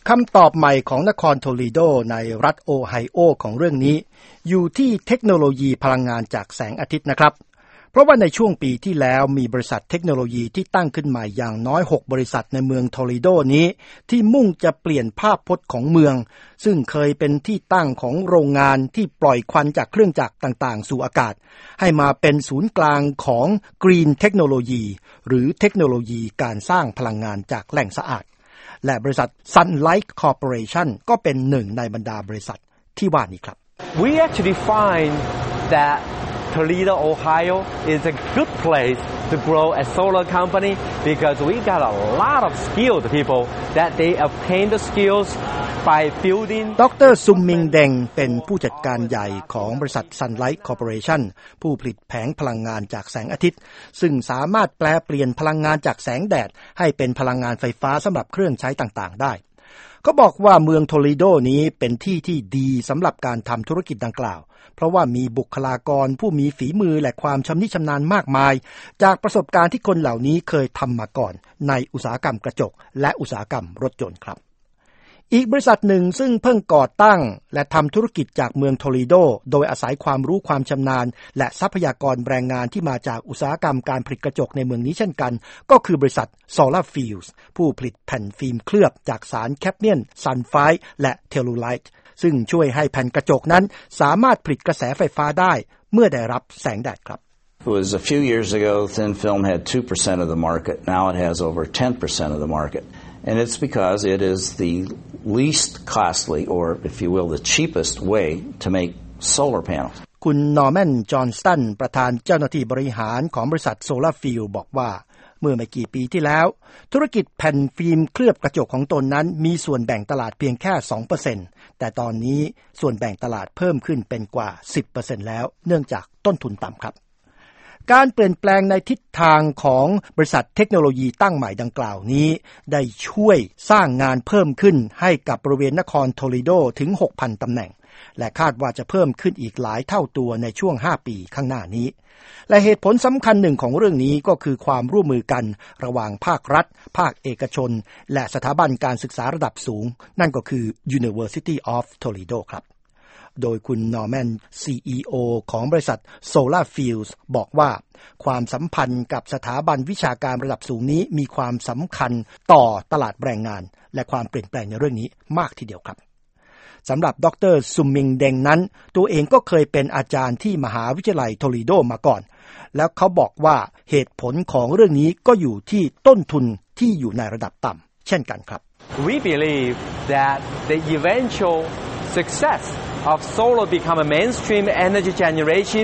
คำตอบใหม่ของนครโทลีโดในรัฐโอไฮโอของเรื่องนี้อยู่ที่เทคโนโลยีพลังงานจากแสงอาทิตย์นะครับเพราะว่าในช่วงปีที่แล้วมีบริษัทเทคโนโลยีที่ตั้งขึ้นใหม่อย่างน้อย6บริษัทในเมืองโทลีโดนี้ที่มุ่งจะเปลี่ยนภาพพจน์ของเมืองซึ่งเคยเป็นที่ตั้งของโรงงานที่ปล่อยควันจากเครื่องจักรต่างๆสู่อากาศให้มาเป็นศูนย์กลางของ Green Technology หรือเทคโนโลยีการสร้างพลังงานจากแหล่งสะอาดและบริษัท Sunlight Corporation ก็เป็นหนึ่งในบรรดาบริษัทที่ว่านี้ครับ We actually find that Toledo, Ohio is a good place to grow a solar company because we got a lot of skilled people that they obtain the skills by building ดร. ซุมมิงเดงเป็นผู้จัดการใหญ่ของบริษัท Sunlight Corporation ผู้ผลิตแผงพลังงานจากแสงอาทิตย์ซึ่งสามารถแปลเปลี่ยนพลังงานจากแสงแดดให้เป็นพลังงานไฟฟ้าสำหรับเครื่องใช้ต่างๆได้เขาบอกว่าเมืองโทลีโดนี้เป็นที่ที่ดีสำหรับการทำธุรกิจดังกล่าวเพราะว่ามีบุคลากรผู้มีฝีมือและความชำนิชำนาญมากมายจากประสบการณ์ที่คนเหล่านี้เคยทำมาก่อนในอุตสาหกรรมกระจกและอุตสาหกรรมรถยนต์ครับอีกบริษัทหนึ่งซึ่งเพิ่งก่อตั้งและทำธุรกิจจากเมืองโทลีโดโดยอาศัยความรู้ความชำนาญและทรัพยากรแรงงานที่มาจากอุตสาหกรรมการผลิตกระจกในเมืองนี้เช่นกันก็คือบริษัท Solar Fields ผู้ผลิตแผ่นฟิล์มเคลือบจากสารแคดเมียมซัลไฟด์และเทลูไลท์ซึ่งช่วยให้แผ่นกระจกนั้นสามารถผลิตกระแสไฟฟ้าได้เมื่อได้รับแสงแดดครับ It was a few years ago thin film had 2% of the market. Now it has over 10% of the market.And it's because it is the least costly, or if you will, the cheapest way to make solar panels. คุณนอร์แมน จอห์นสตันประธานเจ้าหน้าที่บริหารของบริษัท Solar Field บอกว่าเมื่อไม่กี่ปีที่แล้วธุรกิจแผ่นฟิล์มเคลือบกระจกของตนนั้นมีส่วนแบ่งตลาดเพียงแค่ 2% แต่ตอนนี้ส่วนแบ่งตลาดเพิ่มขึ้นเป็นกว่า 10% แล้วเนื่องจากต้นทุนต่ำครับการเปลี่ยนแปลงในทิศทางของบริษัทเทคโนโลยีตั้งใหม่ดังกล่าวนี้ได้ช่วยสร้างงานเพิ่มขึ้นให้กับบริเวณนครโทลีโดถึง 6,000 ตำแหน่งและคาดว่าจะเพิ่มขึ้นอีกหลายเท่าตัวในช่วง5ปีข้างหน้านี้และเหตุผลสำคัญหนึ่งของเรื่องนี้ก็คือความร่วมมือกันระหว่างภาครัฐภาคเอกชนและสถาบันการศึกษาระดับสูงนั่นก็คือ University of Toledo ครับโดยคุณนอร์แมน CEO ของบริษัท Solar Fields บอกว่าความสัมพันธ์กับสถาบันวิชาการระดับสูงนี้มีความสำคัญต่อตลาดแรงงานและความเปลี่ยนแปลงในเรื่องนี้มากทีเดียวครับสำหรับดร. ซุมมิงเดงนั้นตัวเองก็เคยเป็นอาจารย์ที่มหาวิทยาลัยโทลีโดมาก่อนแล้วเขาบอกว่าเหตุผลของเรื่องนี้ก็อยู่ที่ต้นทุนที่อยู่ในระดับต่ำเช่นกันครับ We believe that the eventual success of solar become a mainstream energy generation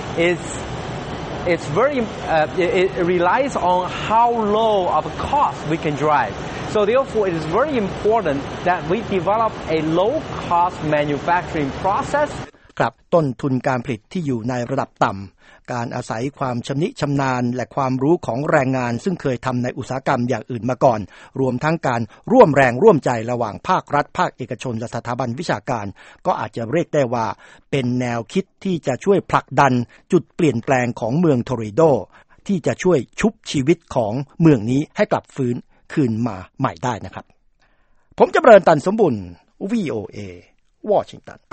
it's very it relies on how low of a cost we can drive. So therefore it is very important that we develop a low cost manufacturing process. ครับต้นทุนการผลิตที่อยู่ในระดับต่ำการอาศัยความชำนิชำนาญและความรู้ของแรงงานซึ่งเคยทำในอุตสาหกรรมอย่างอื่นมาก่อนรวมทั้งการร่วมแรงร่วมใจระหว่างภาครัฐภาคเอกชนและสถาบันวิชาการก็อาจจะเรียกได้ว่าเป็นแนวคิดที่จะช่วยผลักดันจุดเปลี่ยนแปลงของเมืองโทลีโดที่จะช่วยชุบชีวิตของเมืองนี้ให้กลับฟื้นคืนมาใหม่ได้นะครับผมจำเริญ ตันสมบุญ VOA วอชิงตัน